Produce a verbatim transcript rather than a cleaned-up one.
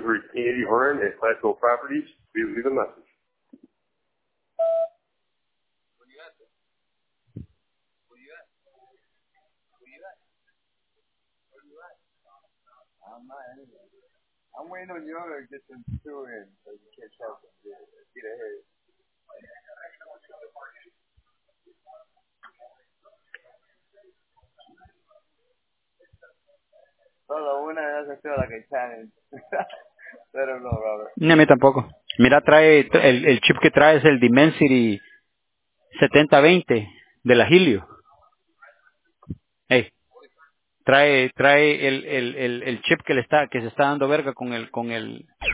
reached Andy Horn at Plateau Properties. Please leave a message. I'm not anyway. I'm waiting on you to get them two in so you catch up and get, get ahead. Solo una doesn't feel like a challenge. Let them know, Robert. Ni a mí tampoco. Mira, trae, el, el chip que trae es el Dimensity setenta veinte de la Helio. Hey, trae, trae el, el, el, el chip que le está, que se está dando verga con el, con el,